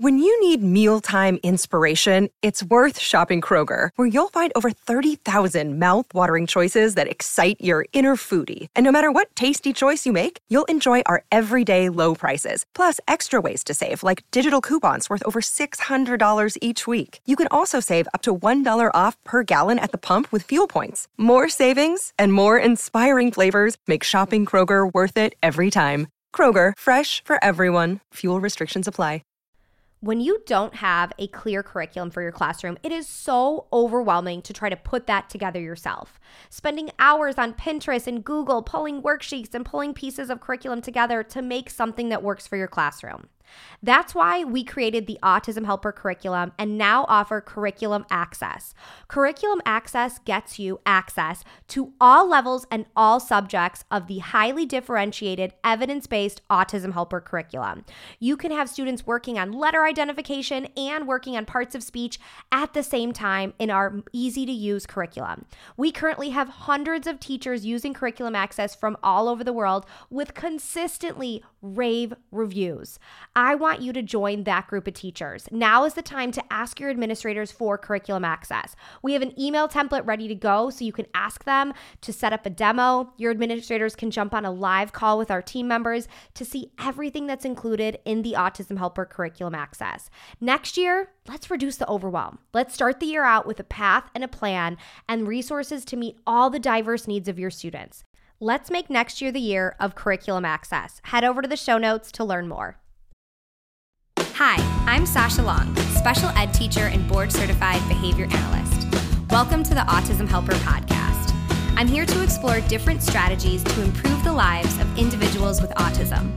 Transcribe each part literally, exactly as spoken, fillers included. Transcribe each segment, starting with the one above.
When you need mealtime inspiration, it's worth shopping Kroger, where you'll find over thirty thousand mouth-watering choices that excite your inner foodie. And no matter what tasty choice you make, you'll enjoy our everyday low prices, plus extra ways to save, like digital coupons worth over six hundred dollars each week. You can also save up to one dollar off per gallon at the pump with fuel points. More savings and more inspiring flavors make shopping Kroger worth it every time. Kroger, fresh for everyone. Fuel restrictions apply. When you don't have a clear curriculum for your classroom, it is so overwhelming to try to put that together yourself. Spending hours on Pinterest and Google pulling worksheets and pulling pieces of curriculum together to make something that works for your classroom. That's why we created the Autism Helper curriculum and now offer Curriculum Access. Curriculum Access gets you access to all levels and all subjects of the highly differentiated, evidence-based Autism Helper curriculum. You can have students working on letter identification and working on parts of speech at the same time in our easy-to-use curriculum. We currently have hundreds of teachers using Curriculum Access from all over the world with consistently rave reviews. I want you to join that group of teachers. Now is the time to ask your administrators for Curriculum Access. We have an email template ready to go, so you can ask them to set up a demo. Your administrators can jump on a live call with our team members to see everything that's included in the Autism Helper Curriculum Access. Next year, let's reduce the overwhelm. Let's start the year out with a path and a plan and resources to meet all the diverse needs of your students. Let's make next year the year of Curriculum Access. Head over to the show notes to learn more. Hi, I'm Sasha Long, special ed teacher and board-certified behavior analyst. Welcome to the Autism Helper podcast. I'm here to explore different strategies to improve the lives of individuals with autism.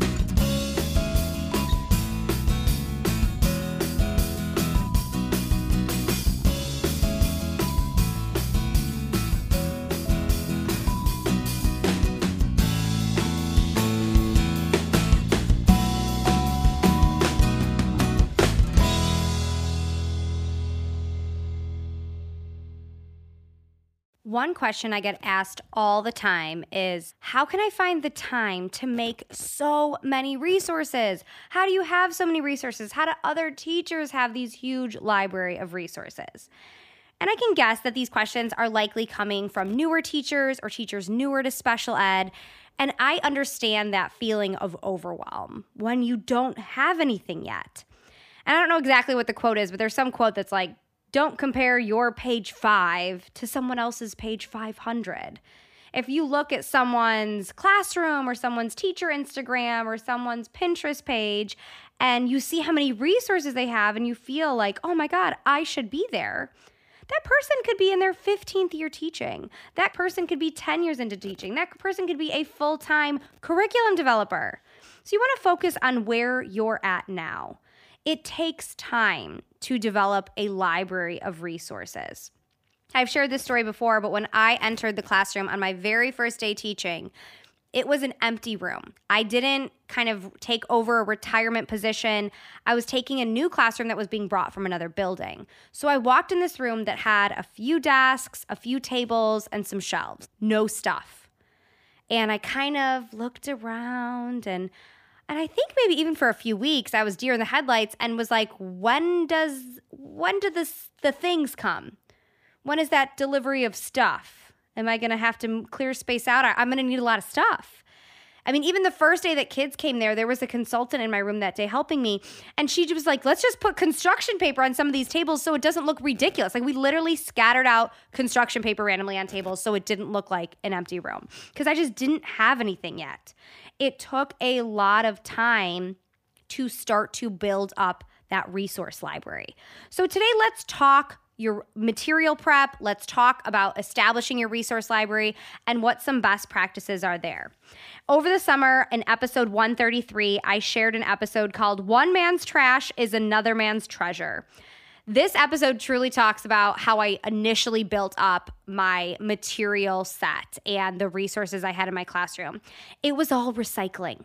One question I get asked all the time is, how can I find the time to make so many resources? How do you have so many resources? How do other teachers have these huge library of resources? And I can guess that these questions are likely coming from newer teachers or teachers newer to special ed. And I understand that feeling of overwhelm when you don't have anything yet. And I don't know exactly what the quote is, but there's some quote that's like, don't compare your page five to someone else's page five hundred. If you look at someone's classroom or someone's teacher Instagram or someone's Pinterest page and you see how many resources they have and you feel like, oh my God, I should be there. That person could be in their fifteenth year teaching. That person could be ten years into teaching. That person could be a full-time curriculum developer. So you want to focus on where you're at now. It takes time to develop a library of resources. I've shared this story before, but when I entered the classroom on my very first day teaching, it was an empty room. I didn't kind of take over a retirement position. I was taking a new classroom that was being brought from another building. So I walked in this room that had a few desks, a few tables, and some shelves. No stuff. And I kind of looked around and And I think maybe even for a few weeks, I was deer in the headlights and was like, when does, when do this, the things come? When is that delivery of stuff? Am I going to have to clear space out? I'm going to need a lot of stuff. I mean, even the first day that kids came there, there was a consultant in my room that day helping me. And she was like, let's just put construction paper on some of these tables so it doesn't look ridiculous. Like we literally scattered out construction paper randomly on tables so it didn't look like an empty room because I just didn't have anything yet. It took a lot of time to start to build up that resource library. So today, let's talk your material prep. Let's talk about establishing your resource library and what some best practices are there. Over the summer, in episode one thirty-three, I shared an episode called One Man's Trash is Another Man's Treasure. This episode truly talks about how I initially built up my material set and the resources I had in my classroom. It was all recycling.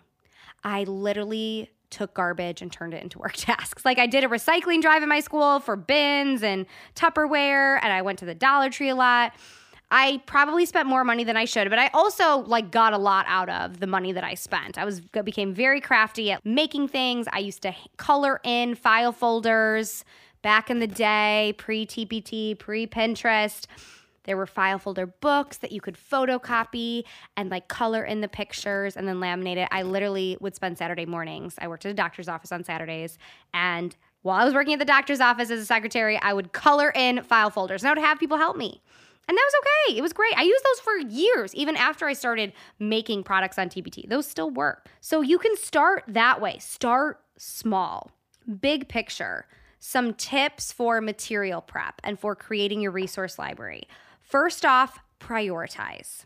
I literally took garbage and turned it into work tasks. Like I did a recycling drive in my school for bins and Tupperware, and I went to the Dollar Tree a lot. I probably spent more money than I should, but I also like got a lot out of the money that I spent. I was became very crafty at making things. I used to color in file folders back in the day, pre-T P T, pre-Pinterest. There were file folder books that you could photocopy and like color in the pictures and then laminate it. I literally would spend Saturday mornings. I worked at a doctor's office on Saturdays, and while I was working at the doctor's office as a secretary, I would color in file folders and I would have people help me. And that was okay. It was great. I used those for years, even after I started making products on T P T. Those still work. So you can start that way. Start small. Big picture. Some tips for material prep and for creating your resource library. First off, prioritize.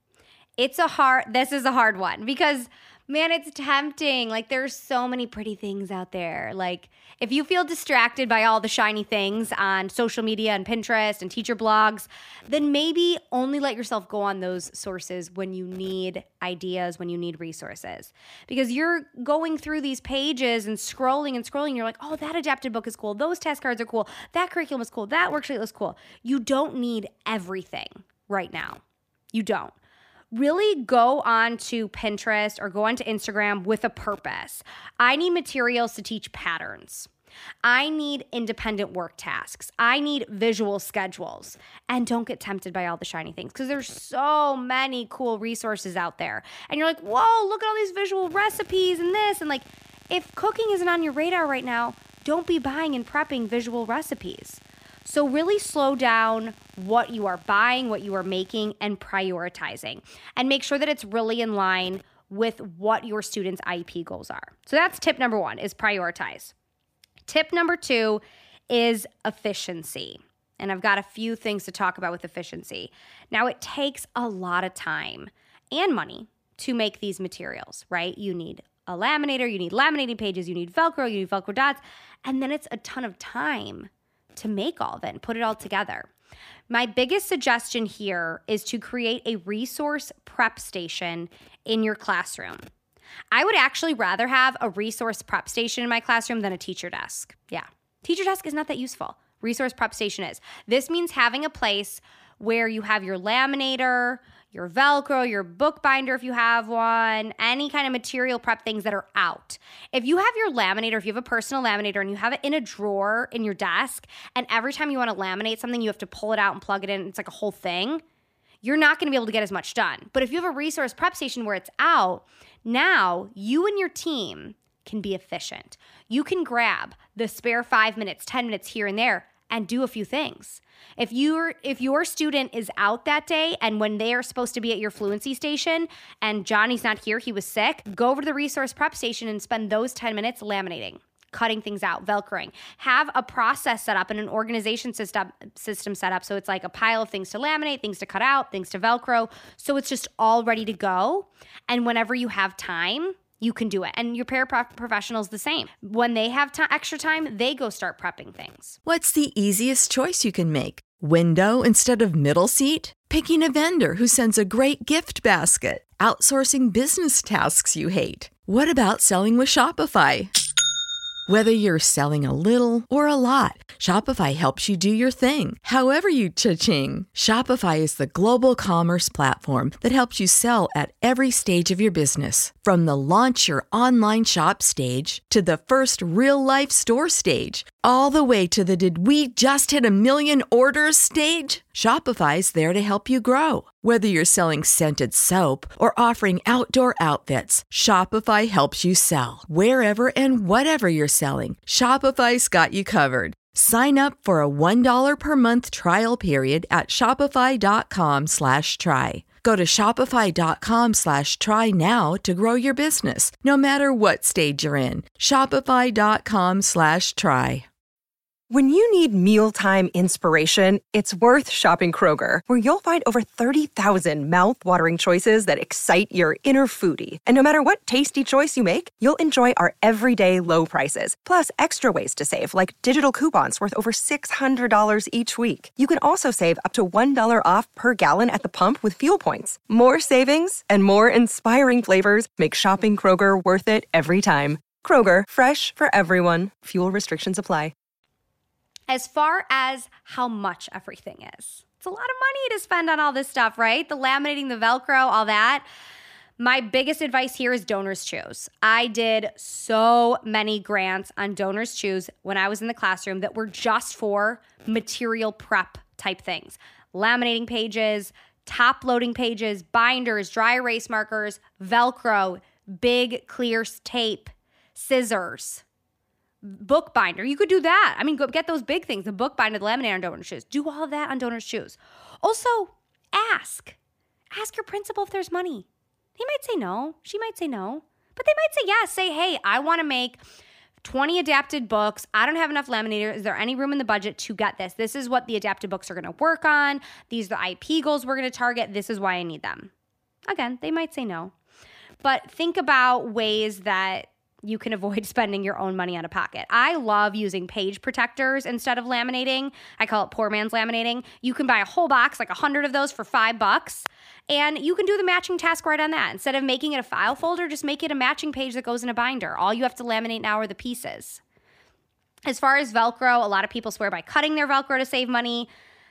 It's a hard, this is a hard one because, man, it's tempting. Like, there's so many pretty things out there. Like, if you feel distracted by all the shiny things on social media and Pinterest and teacher blogs, then maybe only let yourself go on those sources when you need ideas, when you need resources. Because you're going through these pages and scrolling and scrolling. You're like, oh, that adapted book is cool. Those test cards are cool. That curriculum is cool. That worksheet was cool. You don't need everything right now. You don't. Really go on to Pinterest or go onto Instagram with a purpose. I need materials to teach patterns. I need independent work tasks. I need visual schedules. And don't get tempted by all the shiny things because there's so many cool resources out there. And you're like, whoa, look at all these visual recipes and this. And like, if cooking isn't on your radar right now, don't be buying and prepping visual recipes. So really slow down what you are buying, what you are making, and prioritizing. And make sure that it's really in line with what your students' I E P goals are. So that's tip number one, is prioritize. Tip number two is efficiency. And I've got a few things to talk about with efficiency. Now, it takes a lot of time and money to make these materials, right? You need a laminator, you need laminating pages, you need Velcro, you need Velcro dots, and then it's a ton of time to make all of it and put it all together. My biggest suggestion here is to create a resource prep station in your classroom. I would actually rather have a resource prep station in my classroom than a teacher desk. Yeah, teacher desk is not that useful. Resource prep station is. This means having a place where you have your laminator, your Velcro, your bookbinder if you have one, any kind of material prep things that are out. If you have your laminator, if you have a personal laminator and you have it in a drawer in your desk, and every time you want to laminate something, you have to pull it out and plug it in, it's like a whole thing, you're not going to be able to get as much done. But if you have a resource prep station where it's out, now you and your team can be efficient. You can grab the spare five minutes, ten minutes here and there and do a few things. If you're if your student is out that day and when they are supposed to be at your fluency station and Johnny's not here, he was sick, go over to the resource prep station and spend those ten minutes laminating, cutting things out, Velcroing. Have a process set up and an organization system system set up so it's like a pile of things to laminate, things to cut out, things to Velcro. So it's just all ready to go. And whenever you have time, you can do it. And your paraprofessional's the same. When they have t- extra time, they go start prepping things. What's the easiest choice you can make? Window instead of middle seat? Picking a vendor who sends a great gift basket? Outsourcing business tasks you hate? What about selling with Shopify? Whether you're selling a little or a lot, Shopify helps you do your thing, however you cha-ching. Shopify is the global commerce platform that helps you sell at every stage of your business. From the launch your online shop stage to the first real-life store stage, all the way to the did we just hit a million orders stage. Shopify's there to help you grow. Whether you're selling scented soap or offering outdoor outfits, Shopify helps you sell. Wherever and whatever you're selling, Shopify's got you covered. Sign up for a one dollar per month trial period at shopify.com slash try. Go to shopify.com slash try now to grow your business, no matter what stage you're in. Shopify.com slash try. When you need mealtime inspiration, it's worth shopping Kroger, where you'll find over thirty thousand mouth-watering choices that excite your inner foodie. And no matter what tasty choice you make, you'll enjoy our everyday low prices, plus extra ways to save, like digital coupons worth over six hundred dollars each week. You can also save up to one dollar off per gallon at the pump with fuel points. More savings and more inspiring flavors make shopping Kroger worth it every time. Kroger, fresh for everyone. Fuel restrictions apply. As far as how much everything is, It's a lot of money to spend on all this stuff, right? The laminating, the Velcro, all that. My biggest advice here is Donors Choose. I did so many grants on Donors Choose when I was in the classroom that were just for material prep type things. Laminating pages, top loading pages, binders, dry erase markers, Velcro, big clear tape, scissors, book binder. You could do that. I mean, go get those big things, the book binder, the laminator on Donors Choose. Do all of that on Donors Choose. Also, ask. Ask your principal if there's money. He might say no. She might say no. But they might say yes. Say, hey, I want to make twenty adapted books. I don't have enough laminator. Is there any room in the budget to get this? This is what the adapted books are going to work on. These are the I P goals we're going to target. This is why I need them. Again, they might say no. But think about ways that you can avoid spending your own money out of pocket. I love using page protectors instead of laminating. I call it poor man's laminating. You can buy a whole box, like a hundred of those for five bucks, and you can do the matching task right on that. Instead of making it a file folder, just make it a matching page that goes in a binder. All you have to laminate now are the pieces. As far as Velcro, a lot of people swear by cutting their Velcro to save money.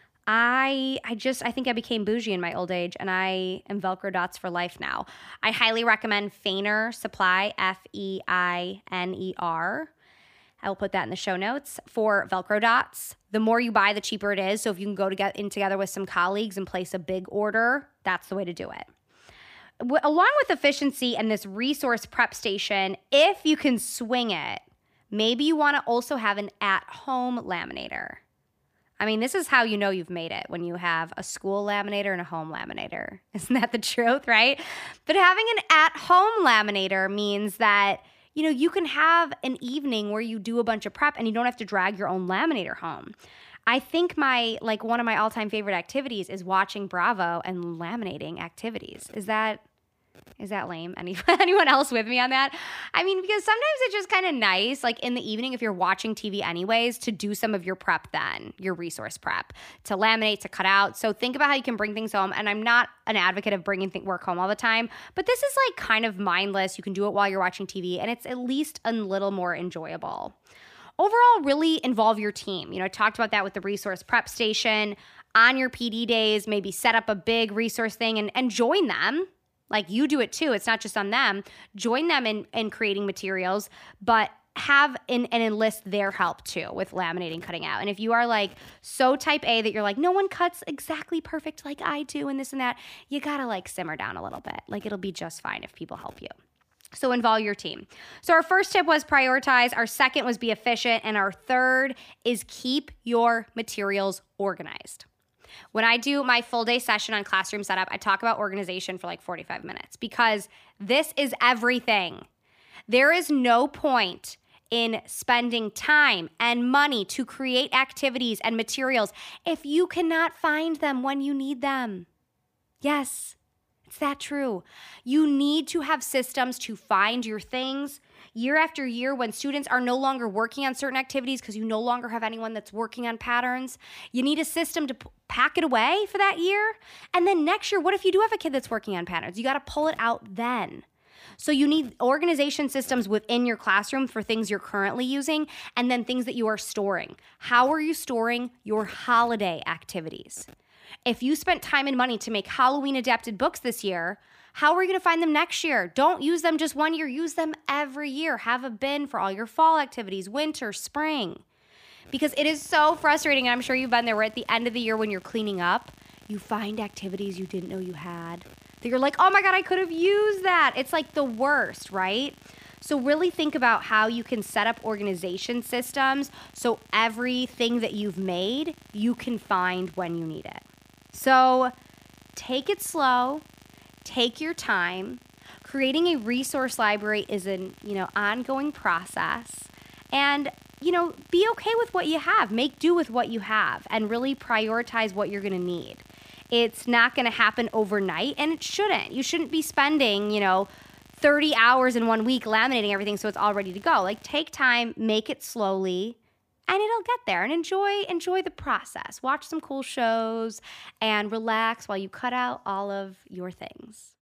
I I just, I think I became bougie in my old age, and I am Velcro Dots for life now. I highly recommend Feiner Supply, F E I N E R. I will put that in the show notes for Velcro Dots. The more you buy, the cheaper it is. So if you can go to get in together with some colleagues and place a big order, that's the way to do it. W- along with efficiency and this resource prep station, if you can swing it, maybe you want to also have an at-home laminator. I mean, this is how you know you've made it, when you have a school laminator and a home laminator. Isn't that the truth, right? But having an at-home laminator means that, you know, you can have an evening where you do a bunch of prep and you don't have to drag your own laminator home. I think my, like one of my all-time favorite activities is watching Bravo and laminating activities. Is that... Is that lame? Any, anyone else with me on that? I mean, because sometimes it's just kind of nice, like in the evening, if you're watching T V anyways, to do some of your prep then, your resource prep, to laminate, to cut out. So think about how you can bring things home. And I'm not an advocate of bringing th- work home all the time, but this is like kind of mindless. You can do it while you're watching T V, and it's at least a little more enjoyable. Overall, really involve your team. You know, I talked about that with the resource prep station. On your P D days, maybe set up a big resource thing and, and join them. Like, you do it too. It's not just on them. Join them in, in creating materials, but have in, and enlist their help too with laminating, cutting out. And if you are like so type A that you're like, no one cuts exactly perfect like I do and this and that, you gotta like simmer down a little bit. Like, it'll be just fine if people help you. So involve your team. So our first tip was prioritize. Our second was be efficient. And our third is keep your materials organized. When I do my full day session on classroom setup, I talk about organization for like forty-five minutes because this is everything. There is no point in spending time and money to create activities and materials if you cannot find them when you need them. Yes, it's that true. You need to have systems to find your things. Year after year, when students are no longer working on certain activities because you no longer have anyone that's working on patterns, you need a system to p- pack it away for that year. And then next year, what if you do have a kid that's working on patterns? You got to pull it out then. So you need organization systems within your classroom for things you're currently using and then things that you are storing. How are you storing your holiday activities? If you spent time and money to make Halloween adapted books this year, how are you going to find them next year? Don't use them just one year. Use them every year. Have a bin for all your fall activities, winter, spring. Because it is so frustrating, and I'm sure you've been there, where at the end of the year when you're cleaning up, you find activities you didn't know you had. That you're like, oh my God, I could have used that. It's like the worst, right? So really think about how you can set up organization systems so everything that you've made, you can find when you need it. So take it slow. Take your time. Creating a resource library is an, you know, ongoing process. And, you know, be okay with what you have. Make do with what you have and really prioritize what you're going to need. It's not going to happen overnight, and it shouldn't. You shouldn't be spending, you know, thirty hours in one week laminating everything so it's all ready to go. Like, take time, make it slowly, and it'll get there. And enjoy enjoy the process. Watch some cool shows and relax while you cut out all of your things.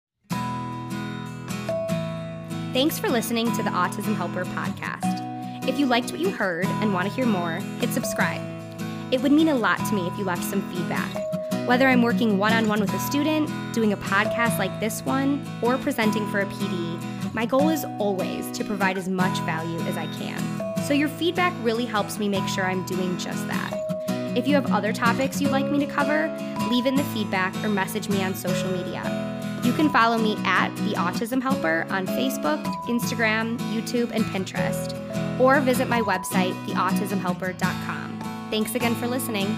Thanks for listening to the Autism Helper podcast. If you liked what you heard and want to hear more, hit subscribe. It would mean a lot to me if you left some feedback. Whether I'm working one-on-one with a student, doing a podcast like this one, or presenting for a P D, my goal is always to provide as much value as I can. So your feedback really helps me make sure I'm doing just that. If you have other topics you'd like me to cover, leave in the feedback or message me on social media. You can follow me at The Autism Helper on Facebook, Instagram, YouTube, and Pinterest, or visit my website, the autism helper dot com. Thanks again for listening.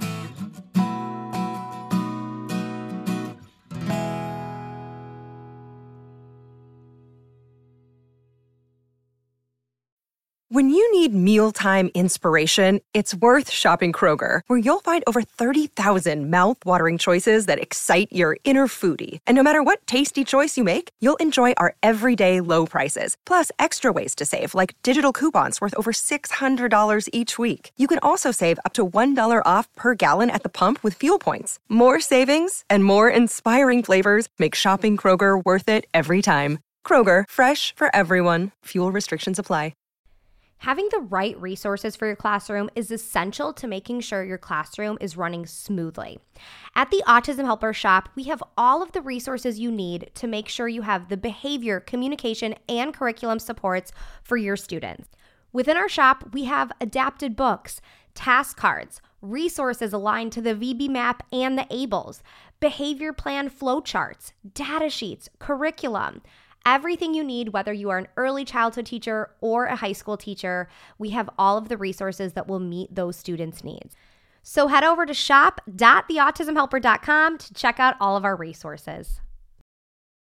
When you need mealtime inspiration, it's worth shopping Kroger, where you'll find over thirty thousand mouth-watering choices that excite your inner foodie. And no matter what tasty choice you make, you'll enjoy our everyday low prices, plus extra ways to save, like digital coupons worth over six hundred dollars each week. You can also save up to one dollar off per gallon at the pump with fuel points. More savings and more inspiring flavors make shopping Kroger worth it every time. Kroger, fresh for everyone. Fuel restrictions apply. Having the right resources for your classroom is essential to making sure your classroom is running smoothly. At the Autism Helper Shop, we have all of the resources you need to make sure you have the behavior, communication, and curriculum supports for your students. Within our shop, we have adapted books, task cards, resources aligned to the V B MAP and the ABLES, behavior plan flowcharts, data sheets, curriculum. Everything you need, whether you are an early childhood teacher or a high school teacher, we have all of the resources that will meet those students' needs. So head over to shop dot the autism helper dot com to check out all of our resources.